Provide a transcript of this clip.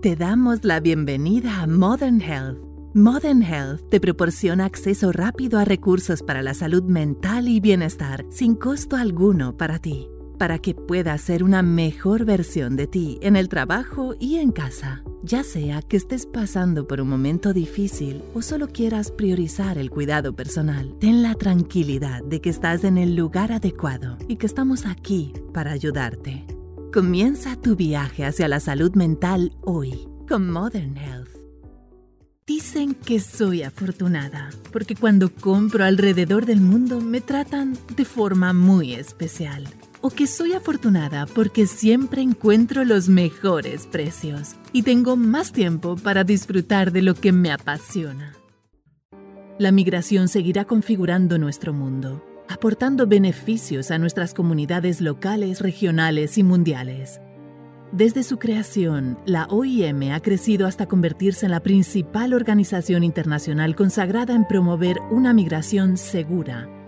Te damos la bienvenida a Modern Health. Modern Health te proporciona acceso rápido a recursos para la salud mental y bienestar sin costo alguno para ti, para que puedas ser una mejor versión de ti en el trabajo y en casa. Ya sea que estés pasando por un momento difícil o solo quieras priorizar el cuidado personal, ten la tranquilidad de que estás en el lugar adecuado y que estamos aquí para ayudarte. Comienza tu viaje hacia la salud mental hoy con Modern Health. Dicen que soy afortunada porque cuando compro alrededor del mundo me tratan de forma muy especial. O que soy afortunada porque siempre encuentro los mejores precios y tengo más tiempo para disfrutar de lo que me apasiona. La migración seguirá configurando nuestro mundo, aportando beneficios a nuestras comunidades locales, regionales y mundiales. Desde su creación, la OIM ha crecido hasta convertirse en la principal organización internacional consagrada en promover una migración segura,